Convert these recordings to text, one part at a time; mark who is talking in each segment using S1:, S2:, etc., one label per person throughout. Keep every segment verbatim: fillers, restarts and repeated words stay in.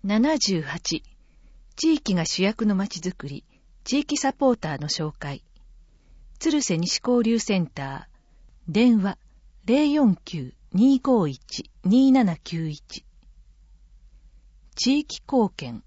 S1: ななじゅうはち、地域が主役のまちづくり、地域サポーターの紹介。鶴瀬西交流センター、電話 ゼロよんきゅう にーごーいち にーななきゅういち。地域貢献。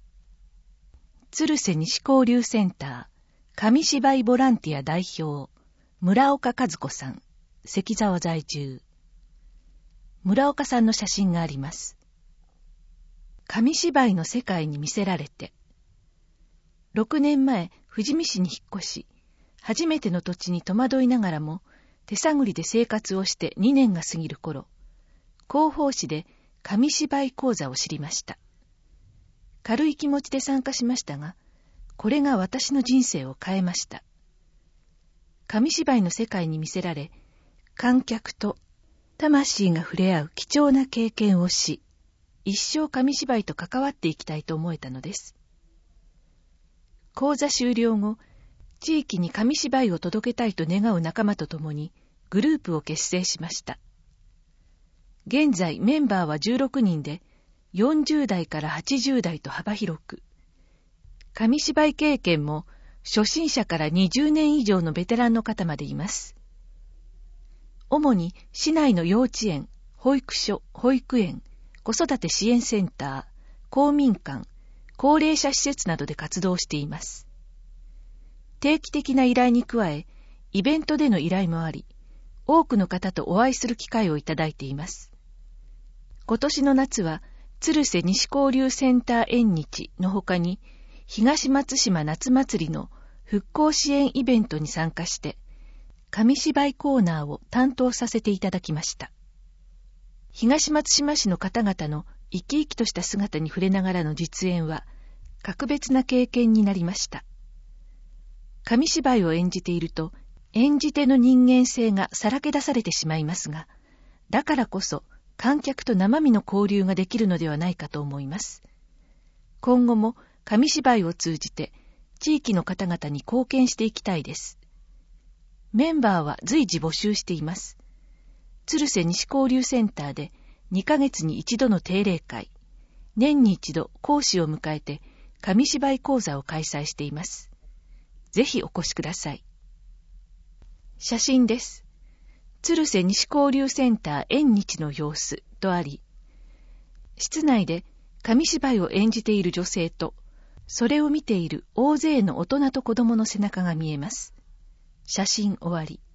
S1: 鶴瀬西交流センター、紙芝居ボランティア代表、村岡和子さん、関沢在住。村岡さんの写真があります。紙芝居の世界に魅せられて。ろくねんまえ、富士見市に引っ越し、初めての土地に戸惑いながらも、手探りで生活をしてにねんが過ぎる頃、広報誌で紙芝居講座を知りました。軽い気持ちで参加しましたが、これが私の人生を変えました。紙芝居の世界に魅せられ、観客と魂が触れ合う貴重な経験をし、一生紙芝居と関わっていきたいと思えたのです。講座終了後、地域に紙芝居を届けたいと願う仲間と共にグループを結成しました。現在メンバーはじゅうろくにんで、よんじゅうだいからはちじゅうだいと幅広く、紙芝居経験も初心者からにじゅうねん以上のベテランの方までいます。主に市内の幼稚園、保育所、保育園、子育て支援センター、公民館、高齢者施設などで活動しています。定期的な依頼に加え、イベントでの依頼もあり、多くの方とお会いする機会をいただいています。今年の夏は、鶴瀬西交流センター縁日のほかに、東松島夏祭りの復興支援イベントに参加して、紙芝居コーナーを担当させていただきました。東松島市の方々の生き生きとした姿に触れながらの実演は、格別な経験になりました。紙芝居を演じていると、演じ手の人間性がさらけ出されてしまいますが、だからこそ観客と生身の交流ができるのではないかと思います。今後も紙芝居を通じて、地域の方々に貢献していきたいです。メンバーは随時募集しています。鶴瀬西交流センターでにかげつに一度の定例会、年に一度講師を迎えて紙芝居講座を開催しています。ぜひお越しください。写真です。鶴瀬西交流センター縁日の様子とあり、室内で紙芝居を演じている女性と、それを見ている大勢の大人と子供の背中が見えます。写真終わり。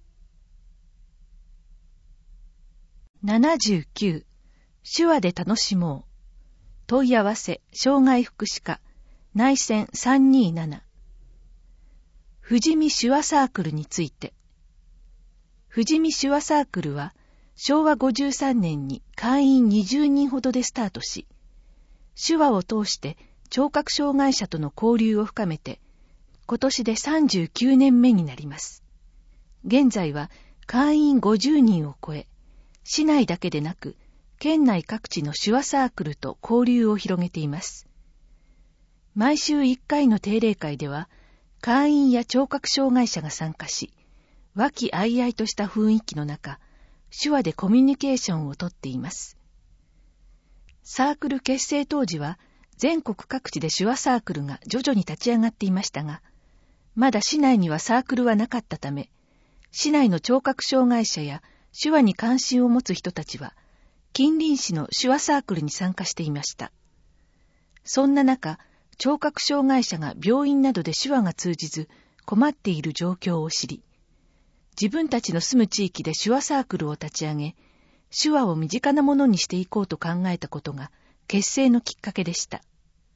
S1: ななじゅうきゅう、手話で楽しもう。問い合わせ、障害福祉課、内線さんにーなな。富士見手話サークルについて。富士見手話サークルは、しょうわごじゅうさんねんに会員にじゅうにんほどでスタートし、手話を通して聴覚障害者との交流を深めて、今年でさんじゅうきゅうねんめになります。現在は会員ごじゅうにんを超え、市内だけでなく、県内各地の手話サークルと交流を広げています。毎週いっかいの定例会では、会員や聴覚障害者が参加し、和気あいあいとした雰囲気の中、手話でコミュニケーションをとっています。サークル結成当時は、全国各地で手話サークルが徐々に立ち上がっていましたが、まだ市内にはサークルはなかったため、市内の聴覚障害者や手話に関心を持つ人たちは、近隣市の手話サークルに参加していました。そんな中、聴覚障害者が病院などで手話が通じず困っている状況を知り、自分たちの住む地域で手話サークルを立ち上げ、手話を身近なものにしていこうと考えたことが結成のきっかけでした。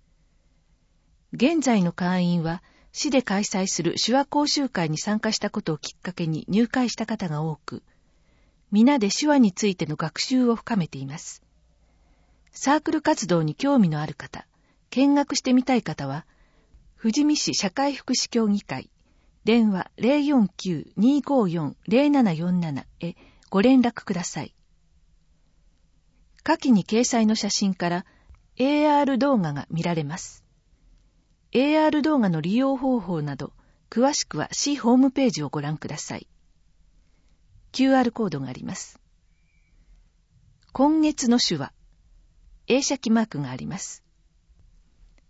S1: 現在の会員は、市で開催する手話講習会に参加したことをきっかけに入会した方が多く、皆で手話についての学習を深めています。サークル活動に興味のある方、見学してみたい方は、富士見市社会福祉協議会、電話 ゼロよんきゅう にーごーよん ゼロななよんなな へご連絡ください。下記に掲載の写真から エーアール 動画が見られます。エーアール 動画の利用方法など、詳しくは市ホームページをご覧ください。キューアール コードがあります。今月の手話、映写機マークがあります。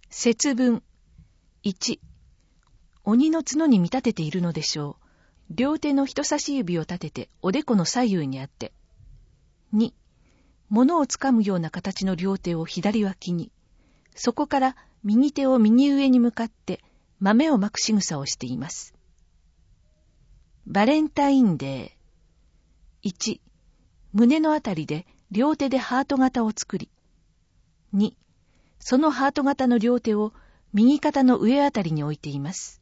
S1: 節分。いち、鬼の角に見立てているのでしょう。両手の人差し指を立てておでこの左右にあって。に、物をつかむような形の両手を左脇に、そこから右手を右上に向かって豆をまく仕草をしています。バレンタインデー。いち、胸のあたりで両手でハート型を作り。に、そのハート型の両手を右肩の上あたりに置いています。